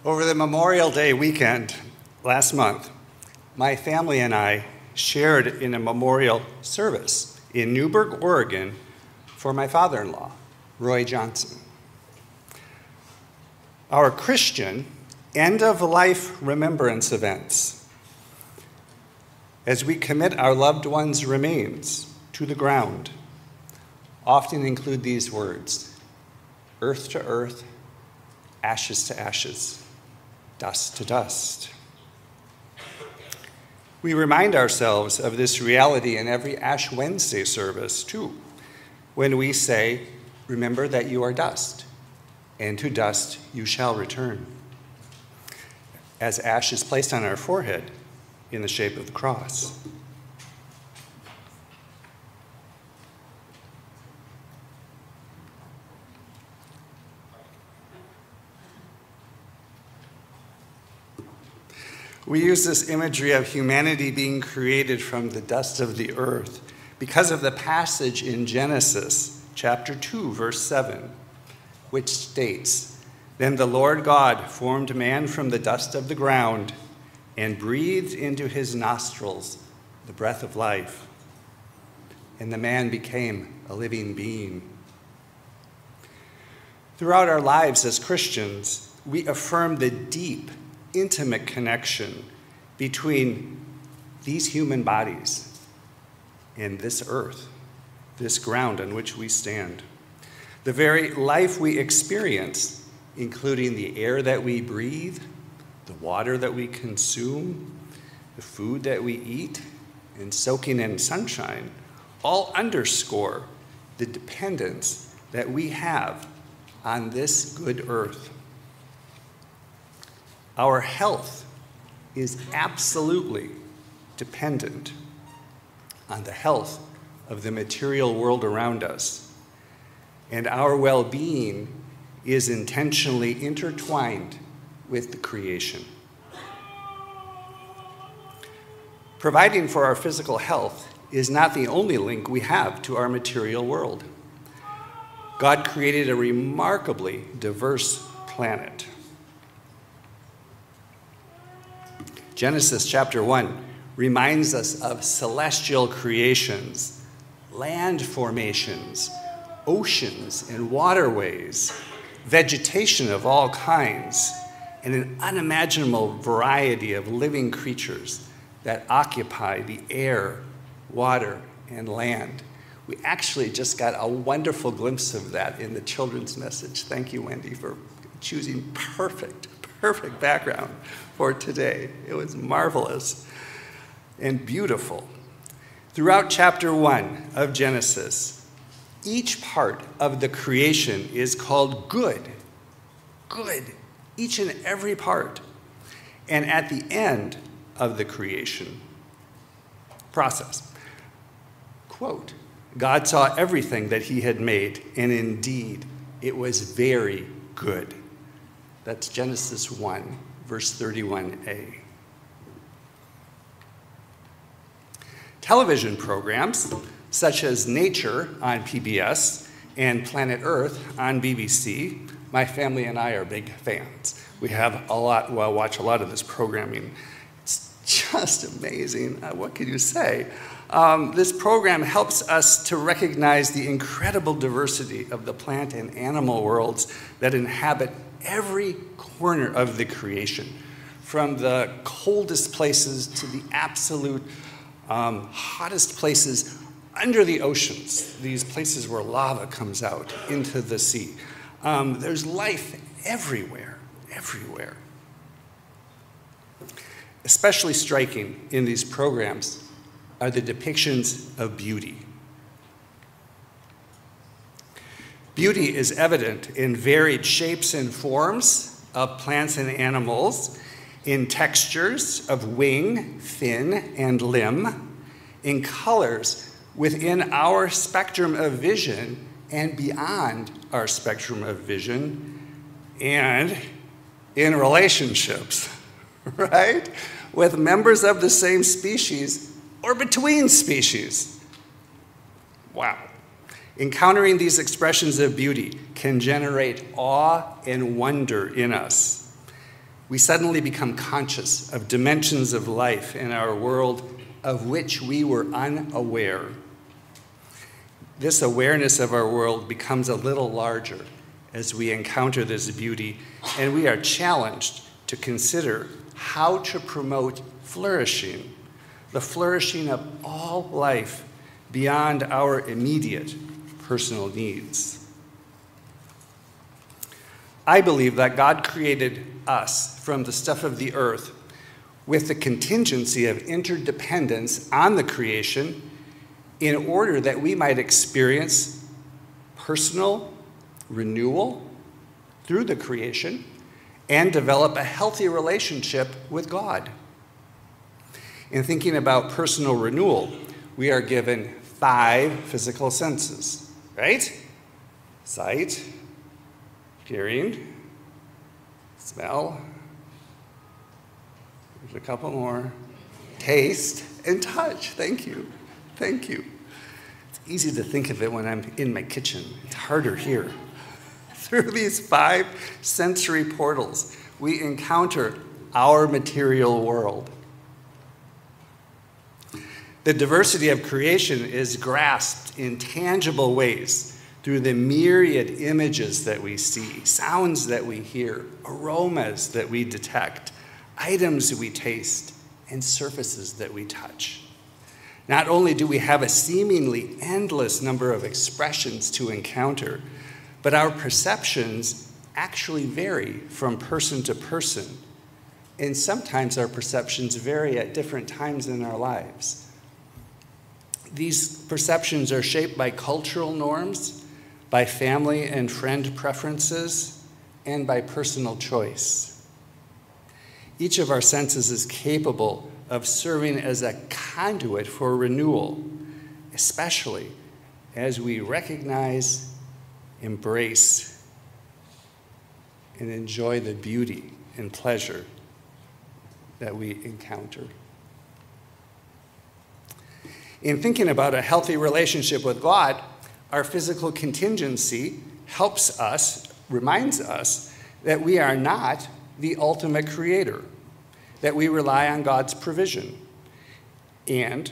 Over the Memorial Day weekend last month, my family and I shared in a memorial service in Newberg, Oregon, for my father-in-law, Roy Johnson. Our Christian end-of-life remembrance events, as we commit our loved ones' remains to the ground, often include these words: earth to earth, ashes to ashes, dust to dust. We remind ourselves of this reality in every Ash Wednesday service, too, when we say, "Remember that you are dust, and to dust you shall return," as ash is placed on our forehead in the shape of the cross. We use this imagery of humanity being created from the dust of the earth because of the passage in Genesis chapter 2, verse 7, which states, "Then the Lord God formed man from the dust of the ground and breathed into his nostrils the breath of life. And the man became a living being." Throughout our lives as Christians, we affirm the deep, intimate connection between these human bodies and this earth, this ground on which we stand. The very life we experience, including the air that we breathe, the water that we consume, the food that we eat, and soaking in sunshine, all underscore the dependence that we have on this good earth. Our health is absolutely dependent on the health of the material world around us, and our well-being is intentionally intertwined with the creation. Providing for our physical health is not the only link we have to our material world. God created a remarkably diverse planet. Genesis chapter 1 reminds us of celestial creations, land formations, oceans and waterways, vegetation of all kinds, and an unimaginable variety of living creatures that occupy the air, water, and land. We actually just got a wonderful glimpse of that in the children's message. Thank you, Wendy, for choosing perfect background for today. It was marvelous and beautiful. Throughout chapter 1 of Genesis, each part of the creation is called good, each and every part. And at the end of the creation process, quote, "God saw everything that he had made, and indeed it was very good." That's Genesis 1, verse 31a. Television programs such as Nature on PBS and Planet Earth on BBC, my family and I are big fans. We watch a lot of this programming. It's just amazing. What can you say? This program helps us to recognize the incredible diversity of the plant and animal worlds that inhabit every corner of the creation, from the coldest places to the absolute hottest places under the oceans, these places where lava comes out into the sea. There's life everywhere. Especially striking in these programs are the depictions of beauty. Beauty is evident in varied shapes and forms of plants and animals, in textures of wing, fin, and limb, in colors within our spectrum of vision and beyond our spectrum of vision, and in relationships, right? With members of the same species or between species. Wow. Encountering these expressions of beauty can generate awe and wonder in us. we suddenly become conscious of dimensions of life in our world of which we were unaware. This awareness of our world becomes a little larger as we encounter this beauty, and we are challenged to consider how to promote flourishing, the flourishing of all life beyond our immediate personal needs. I believe that God created us from the stuff of the earth with the contingency of interdependence on the creation in order that we might experience personal renewal through the creation and develop a healthy relationship with God. In thinking about personal renewal, we are given 5 physical senses, right? Sight, hearing, smell, there's a couple more, taste, and touch. Thank you. Thank you. It's easy to think of it when I'm in my kitchen. It's harder here. Through these 5 sensory portals, we encounter our material world. The diversity of creation is grasped in tangible ways through the myriad images that we see, sounds that we hear, aromas that we detect, items we taste, and surfaces that we touch. Not only do we have a seemingly endless number of expressions to encounter, but our perceptions actually vary from person to person. And sometimes our perceptions vary at different times in our lives. These perceptions are shaped by cultural norms, by family and friend preferences, and by personal choice. Each of our senses is capable of serving as a conduit for renewal, especially as we recognize, embrace, and enjoy the beauty and pleasure that we encounter. In thinking about a healthy relationship with God, our physical contingency reminds us that we are not the ultimate creator, that we rely on God's provision. And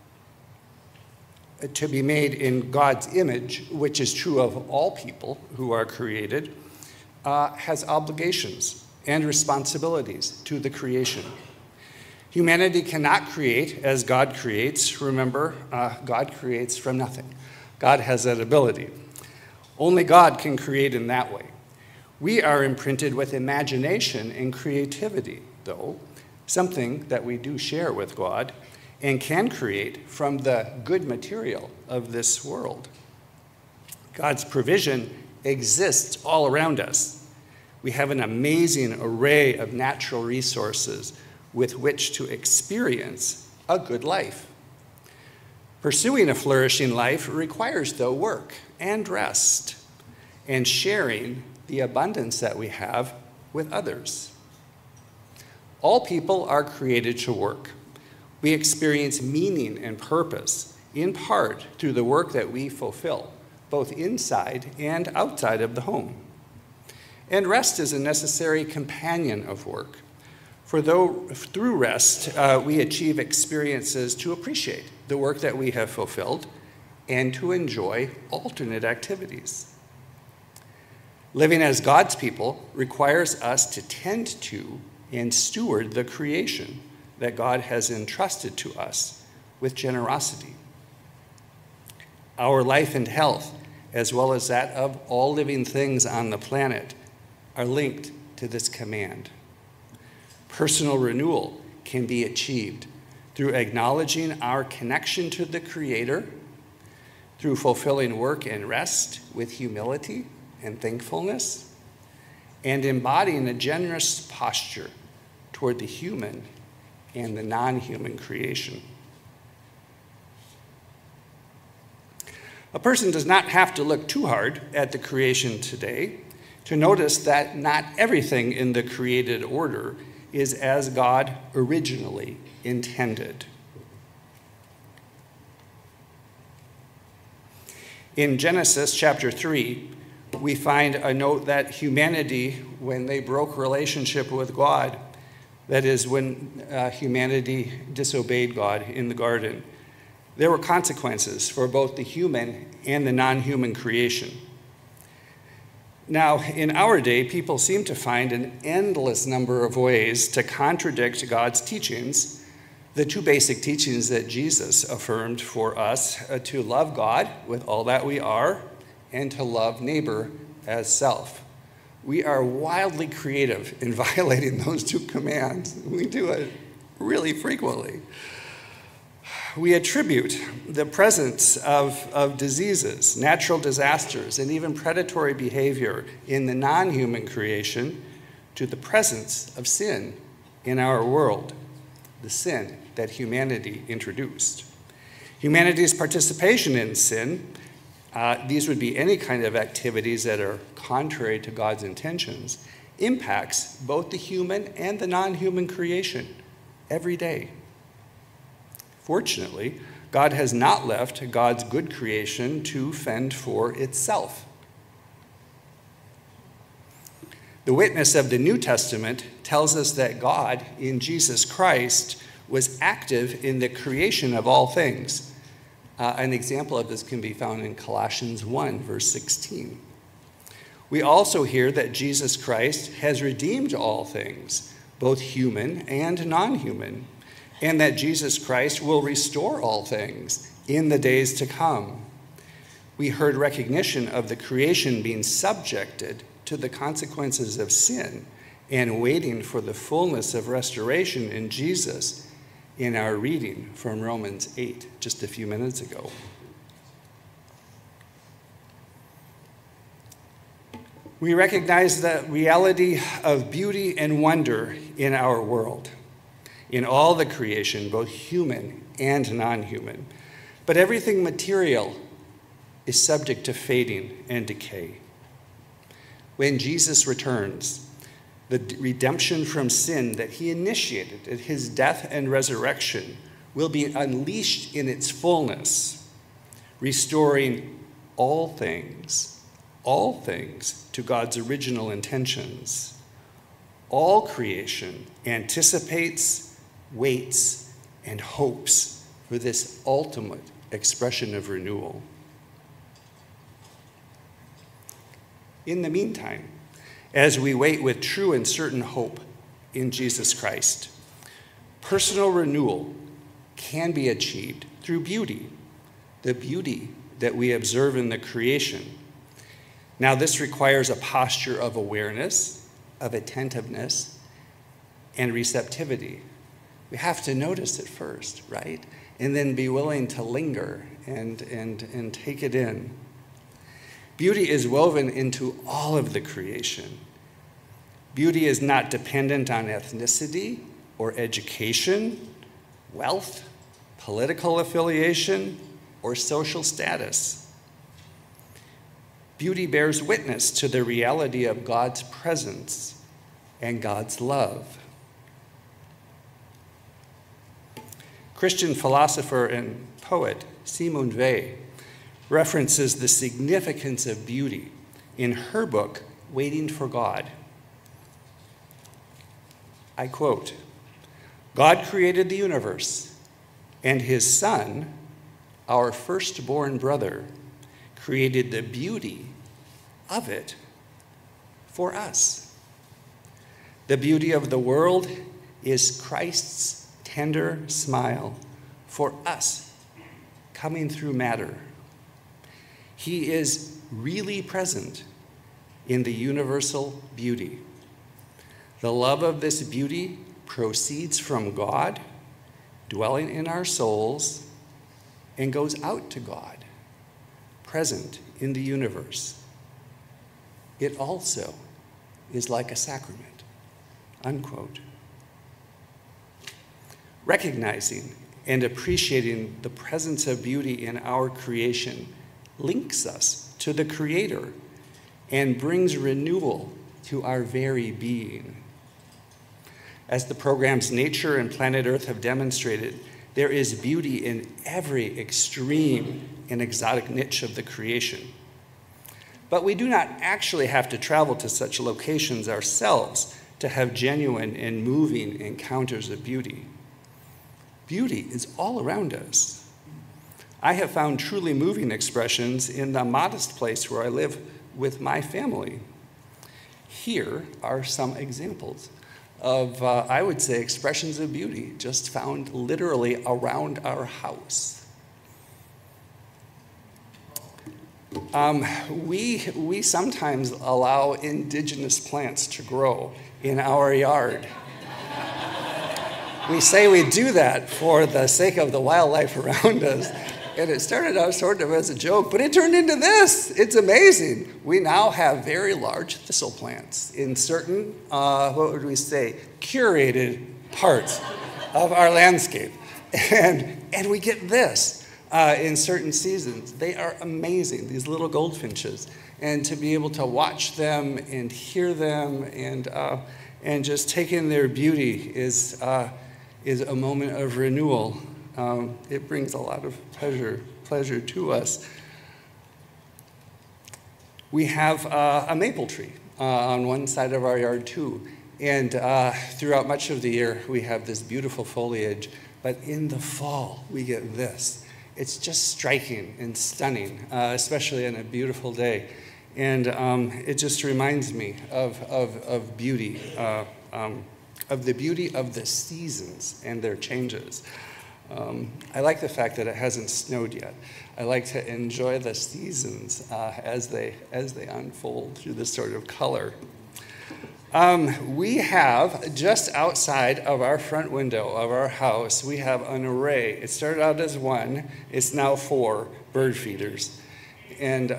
to be made in God's image, which is true of all people who are created, has obligations and responsibilities to the creation. Humanity cannot create as God creates. Remember, God creates from nothing. God has that ability. Only God can create in that way. We are imprinted with imagination and creativity, though, something that we do share with God and can create from the good material of this world. God's provision exists all around us. We have an amazing array of natural resources with which to experience a good life. Pursuing a flourishing life requires, though, work and rest and sharing the abundance that we have with others. All people are created to work. We experience meaning and purpose, in part through the work that we fulfill, both inside and outside of the home. And rest is a necessary companion of work. For though through rest, we achieve experiences to appreciate the work that we have fulfilled and to enjoy alternate activities. Living as God's people requires us to tend to and steward the creation that God has entrusted to us with generosity. Our life and health, as well as that of all living things on the planet, are linked to this command. Personal renewal can be achieved through acknowledging our connection to the Creator, through fulfilling work and rest with humility and thankfulness, and embodying a generous posture toward the human and the non-human creation. A person does not have to look too hard at the creation today to notice that not everything in the created order is as God originally intended. In Genesis chapter 3, we find a note that humanity, when they broke relationship with God, that is, when humanity disobeyed God in the garden, there were consequences for both the human and the non-human creation. Now, in our day, people seem to find an endless number of ways to contradict God's teachings, the two basic teachings that Jesus affirmed for us, to love God with all that we are and to love neighbor as self. We are wildly creative in violating those two commands. We do it really frequently. We attribute the presence of diseases, natural disasters, and even predatory behavior in the non-human creation to the presence of sin in our world, the sin that humanity introduced. Humanity's participation in sin, these would be any kind of activities that are contrary to God's intentions, impacts both the human and the non-human creation every day. Fortunately, God has not left God's good creation to fend for itself. The witness of the New Testament tells us that God, in Jesus Christ, was active in the creation of all things. An example of this can be found in Colossians 1, verse 16. We also hear that Jesus Christ has redeemed all things, both human and non-human, and that Jesus Christ will restore all things in the days to come. We heard recognition of the creation being subjected to the consequences of sin and waiting for the fullness of restoration in Jesus in our reading from Romans 8 just a few minutes ago. We recognize the reality of beauty and wonder in our world, in all the creation, both human and non-human. But everything material is subject to fading and decay. When Jesus returns, the redemption from sin that he initiated at his death and resurrection will be unleashed in its fullness, restoring all things to God's original intentions. All creation anticipates, waits, and hopes for this ultimate expression of renewal. In the meantime, as we wait with true and certain hope in Jesus Christ, personal renewal can be achieved through beauty, the beauty that we observe in the creation. Now, this requires a posture of awareness, of attentiveness, and receptivity. We have to notice it first, right? And then be willing to linger and take it in. Beauty is woven into all of the creation. Beauty is not dependent on ethnicity or education, wealth, political affiliation, or social status. Beauty bears witness to the reality of God's presence and God's love. Christian philosopher and poet Simone Weil references the significance of beauty in her book, Waiting for God. I quote, "God created the universe, and his Son, our firstborn brother, created the beauty of it for us. The beauty of the world is Christ's tender smile for us coming through matter. He is really present in the universal beauty. The love of this beauty proceeds from God, dwelling in our souls, and goes out to God, present in the universe. It also is like a sacrament," unquote. Recognizing and appreciating the presence of beauty in our creation links us to the Creator and brings renewal to our very being. As the programs Nature and Planet Earth have demonstrated, there is beauty in every extreme and exotic niche of the creation. But we do not actually have to travel to such locations ourselves to have genuine and moving encounters of beauty. Beauty is all around us. I have found truly moving expressions in the modest place where I live with my family. Here are some examples of, I would say, expressions of beauty just found literally around our house. We sometimes allow indigenous plants to grow in our yard. We say we do that for the sake of the wildlife around us. And it started out sort of as a joke, but it turned into this. It's amazing. We now have very large thistle plants in certain, what would we say, curated parts of our landscape. And we get this in certain seasons. They are amazing, these little goldfinches. And to be able to watch them and hear them and just take in their beauty is a moment of renewal. It brings a lot of pleasure to us. We have a maple tree on one side of our yard too. And throughout much of the year, we have this beautiful foliage. But in the fall, we get this. It's just striking and stunning, especially on a beautiful day. And it just reminds me of beauty, of the beauty of the seasons and their changes. I like the fact that it hasn't snowed yet. I like to enjoy the seasons as they unfold through this sort of color. We have, just outside of our front window of our house, we have an array. It started out as one, it's now 4 bird feeders. And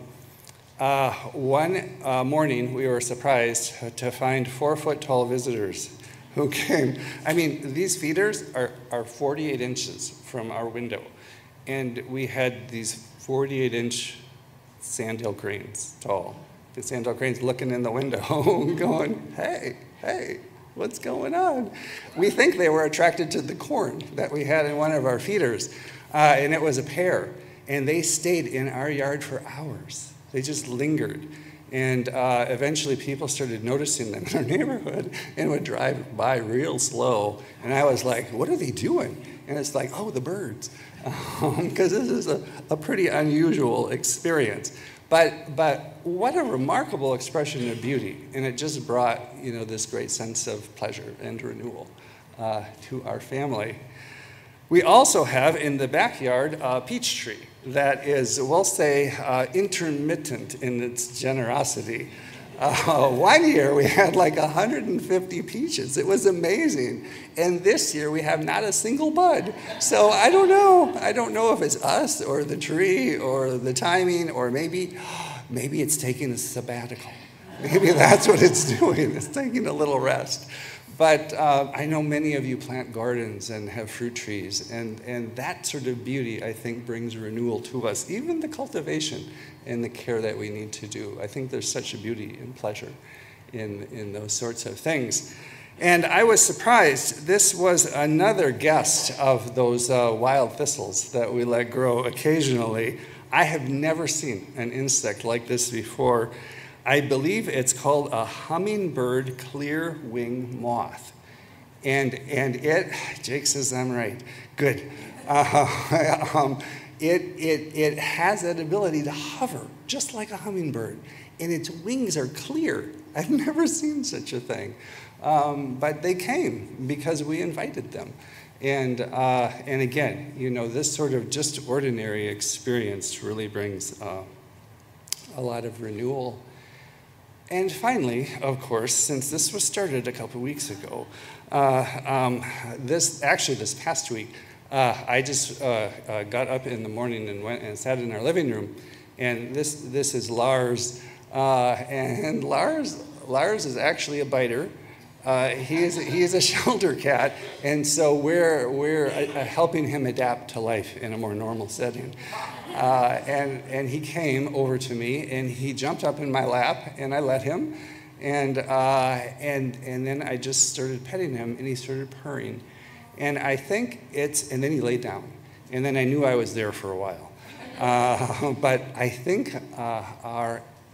one morning we were surprised to find 4-foot-tall visitors who came. I mean, these feeders are 48 inches from our window. And we had these 48-inch sandhill cranes tall. The sandhill cranes looking in the window going, hey, what's going on? We think they were attracted to the corn that we had in one of our feeders. And it was a pair. And they stayed in our yard for hours. They just lingered. And eventually people started noticing them in our neighborhood and would drive by real slow. And I was like, what are they doing? And it's like, oh, the birds. Because this is a pretty unusual experience. But what a remarkable expression of beauty. And it just brought, this great sense of pleasure and renewal to our family. We also have in the backyard a peach tree that is, we'll say, intermittent in its generosity. One year we had like 150 peaches. It was amazing. And this year we have not a single bud. So I don't know. I don't know if it's us or the tree or the timing, or maybe it's taking a sabbatical. Maybe that's what it's doing. It's taking a little rest. But I know many of you plant gardens and have fruit trees, and that sort of beauty, I think, brings renewal to us, even the cultivation and the care that we need to do. I think there's such a beauty and pleasure in those sorts of things. And I was surprised. This was another guest of those wild thistles that we let grow occasionally. I have never seen an insect like this before. I believe it's called a hummingbird clear wing moth. And it, Jake says I'm right, good. It has that ability to hover just like a hummingbird. And its wings are clear. I've never seen such a thing. But they came because we invited them. And again, this sort of just ordinary experience really brings a lot of renewal. And finally, of course, since this was started a couple weeks ago, this past week, I just got up in the morning and went and sat in our living room, and this is Lars, and Lars is actually a biter. He is a shelter cat, and so we're helping him adapt to life in a more normal setting. And he came over to me, and he jumped up in my lap, and I let him, and then I just started petting him, and he started purring, and and then he laid down, and then I knew I was there for a while, but I think our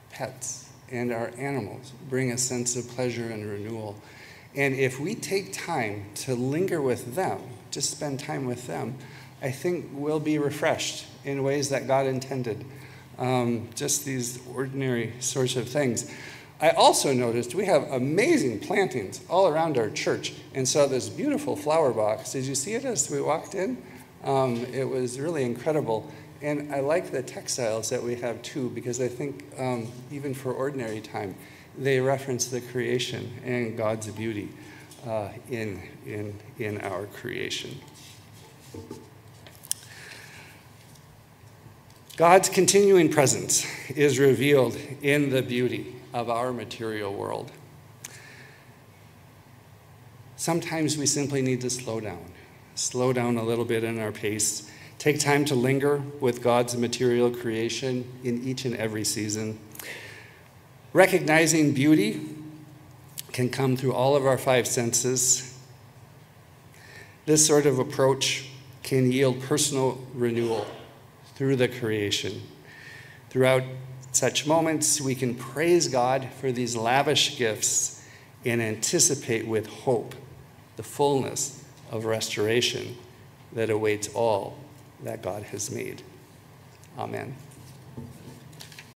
pets and our animals bring a sense of pleasure and renewal. And if we take time to linger with them, just spend time with them, I think we'll be refreshed in ways that God intended. Just these ordinary sorts of things. I also noticed we have amazing plantings all around our church, and saw this beautiful flower box. Did you see it as we walked in? It was really incredible. And I like the textiles that we have too, because I think even for ordinary time, they reference the creation and God's beauty in our creation. God's continuing presence is revealed in the beauty of our material world. Sometimes we simply need to slow down a little bit in our pace, take time to linger with God's material creation in each and every season. Recognizing beauty can come through all of our five senses. This sort of approach can yield personal renewal through the creation. Throughout such moments, we can praise God for these lavish gifts and anticipate with hope the fullness of restoration that awaits all that God has made. Amen.